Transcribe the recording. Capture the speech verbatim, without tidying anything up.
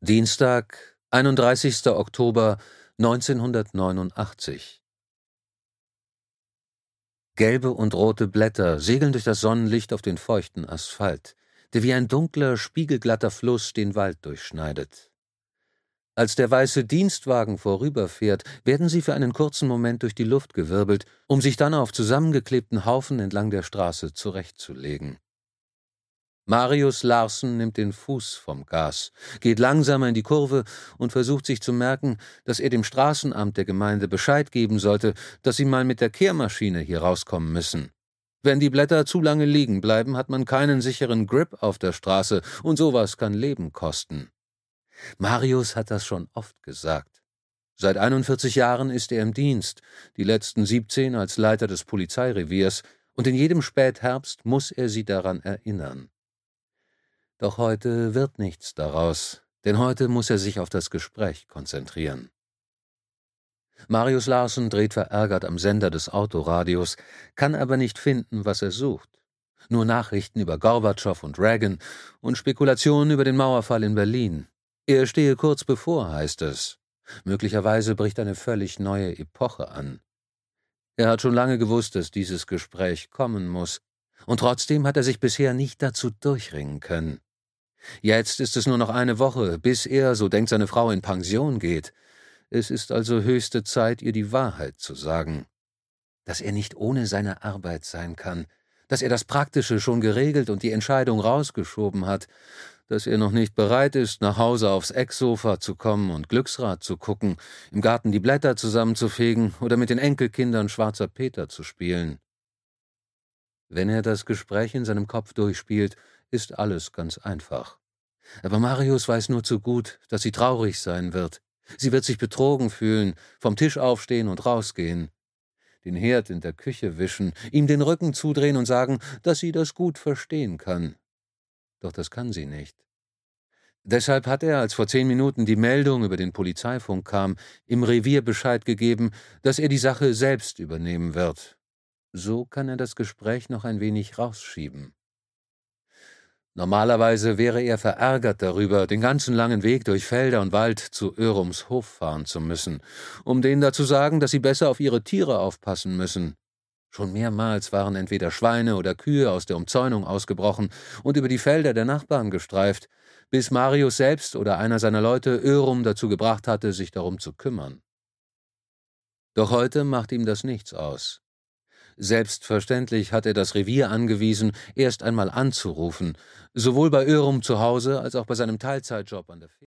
Dienstag, einunddreißigster Oktober neunzehnhundertneunundachtzig. Gelbe und rote Blätter segeln durch das Sonnenlicht auf den feuchten Asphalt, der wie ein dunkler, spiegelglatter Fluss den Wald durchschneidet. Als der weiße Dienstwagen vorüberfährt, werden sie für einen kurzen Moment durch die Luft gewirbelt, um sich dann auf zusammengeklebten Haufen entlang der Straße zurechtzulegen. Marius Larsen nimmt den Fuß vom Gas, geht langsamer in die Kurve und versucht sich zu merken, dass er dem Straßenamt der Gemeinde Bescheid geben sollte, dass sie mal mit der Kehrmaschine hier rauskommen müssen. Wenn die Blätter zu lange liegen bleiben, hat man keinen sicheren Grip auf der Straße und sowas kann Leben kosten. Marius hat das schon oft gesagt. Seit einundvierzig Jahren ist er im Dienst, die letzten siebzehn als Leiter des Polizeireviers, und in jedem Spätherbst muss er sie daran erinnern. Doch heute wird nichts daraus, denn heute muss er sich auf das Gespräch konzentrieren. Marius Larsen dreht verärgert am Sender des Autoradios, kann aber nicht finden, was er sucht. Nur Nachrichten über Gorbatschow und Reagan und Spekulationen über den Mauerfall in Berlin. Er stehe kurz bevor, heißt es. Möglicherweise bricht eine völlig neue Epoche an. Er hat schon lange gewusst, dass dieses Gespräch kommen muss, und trotzdem hat er sich bisher nicht dazu durchringen können. Jetzt ist es nur noch eine Woche, bis er, so denkt seine Frau, in Pension geht. Es ist also höchste Zeit, ihr die Wahrheit zu sagen. Dass er nicht ohne seine Arbeit sein kann, dass er das Praktische schon geregelt und die Entscheidung rausgeschoben hat, dass er noch nicht bereit ist, nach Hause aufs Ecksofa zu kommen und Glücksrad zu gucken, im Garten die Blätter zusammenzufegen oder mit den Enkelkindern Schwarzer Peter zu spielen. Wenn er das Gespräch in seinem Kopf durchspielt, ist alles ganz einfach. Aber Marius weiß nur zu gut, dass sie traurig sein wird. Sie wird sich betrogen fühlen, vom Tisch aufstehen und rausgehen, den Herd in der Küche wischen, ihm den Rücken zudrehen und sagen, dass sie das gut verstehen kann. Doch das kann sie nicht. Deshalb hat er, als vor zehn Minuten die Meldung über den Polizeifunk kam, im Revier Bescheid gegeben, dass er die Sache selbst übernehmen wird. So kann er das Gespräch noch ein wenig rausschieben. Normalerweise wäre er verärgert darüber, den ganzen langen Weg durch Felder und Wald zu Oerums Hof fahren zu müssen, um denen da zu sagen, dass sie besser auf ihre Tiere aufpassen müssen. Schon mehrmals waren entweder Schweine oder Kühe aus der Umzäunung ausgebrochen und über die Felder der Nachbarn gestreift, bis Marius selbst oder einer seiner Leute Oerum dazu gebracht hatte, sich darum zu kümmern. Doch heute macht ihm das nichts aus. Selbstverständlich hat er das Revier angewiesen, erst einmal anzurufen, sowohl bei Oerum zu Hause als auch bei seinem Teilzeitjob an der